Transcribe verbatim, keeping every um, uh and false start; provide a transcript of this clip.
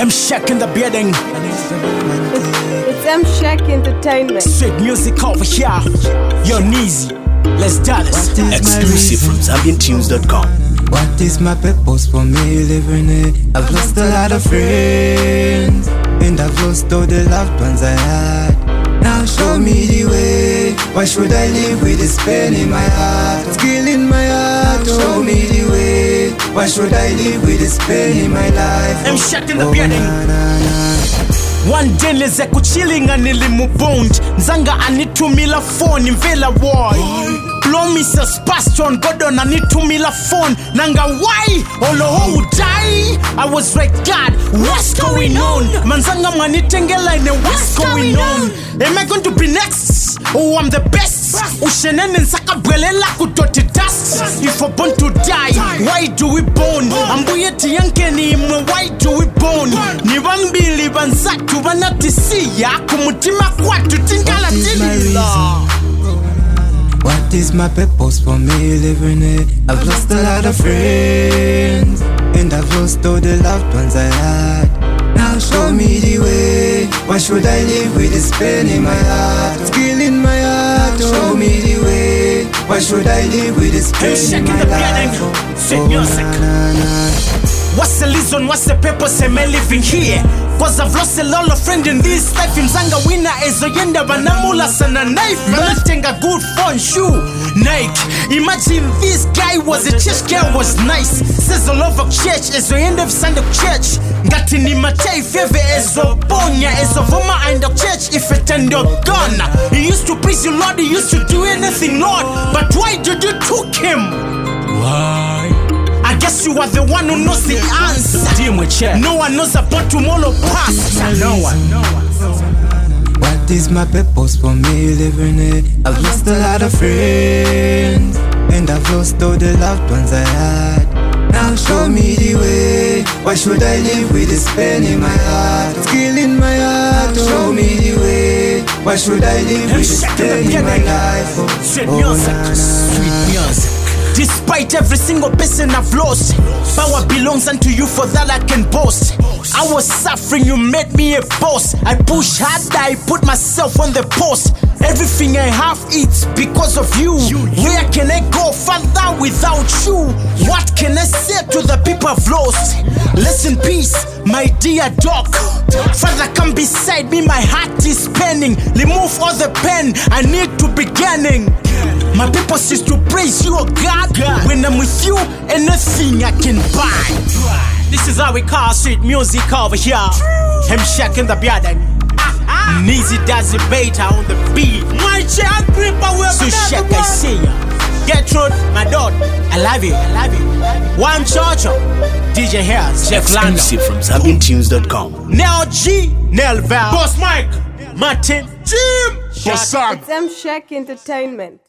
M-Shack in the building. It's M-Shack Entertainment. Straight music over here. You're Neezy. Let's do this. Exclusive from Zambian Tunes dot com. What is my purpose for me living it? I've lost a lot of friends, and I've lost all the loved ones I had. Now show me the way. Why should I live with this pain in my heart? It's killing my heart. Show me the way. Why should I live with this pain in my life? M-Shack in the building. na, na, na. One day nileze kuchilinga nilimubond Nzanga anitumila phone mvela boy Promises passed on Godon anitumila phone Nanga why? Olo ho die I was like God, what's going on? Manzanga manitengela ine what's going on? Am I going to be next? Oh, I'm the best Ushenene nsaka bwelela kutoti dust If I'm born to die, why do we born? Ambuyeti yanke ni imwe, why do we born? Ni wambili banzatu banatisiya Kumutima kwatu tingala tilila. What is my purpose for me living it? I've lost a lot of friends, and I've lost all the loved ones I had. Now show me the way. Why should I live with this pain in my heart? It's killing my heart. Show me the way. Why should I live with this pain in my life? Oh, na, na, na. What's the reason, what's the purpose am I living here? Cause I've lost a lot of friends in this life. Mzanga winner ezo yenda banamula sana knife. Malatenga good phone shoe Nike. Imagine this guy was a church girl was nice. Says all over church ezo yenda Sunday church. Ngati ni matei feve ezo bonya ezo voma and church if it and you're gone. He used to praise you Lord, he used to do anything Lord. But why did you took him? Why? I guess you are the one who knows the answer. No one knows about tomorrow past. No one. What is my purpose for me living it? I've lost a lot of friends, and I've lost all the loved ones I had. Now show me the way. Why should I live with this pain in my heart? It's killing my heart. Show me the way. Why should I live with this pain in my life? Oh, Sweet oh, music, na, na, sweet music. Despite every single person I've lost, power belongs unto you, for that I can boast. I was suffering, you made me a boss. I push hard, I put myself on the post. Everything I have, it's because of you. Where can I go further without you? What can I say to the people I've lost? Rest in peace, my dear dog. Father, come beside me, my heart is paining. Remove all the pain, I need to beginning. My people cease to praise you, oh God. God. When I'm with you, anything I can buy. This is how we call street music over here. M-Shack in the building. Neezy does it better on the beat. My child gripper will so Shack, I see ya. Gertrude, my daughter, I love you, I love you. One Chocho, D J Hairs, Jeff Lando. Exclusive from Zambian Tunes dot com. Nell G, Nell Val, Boss Mike, Martin, Jim, Boss Sam. It's M-Shack Entertainment.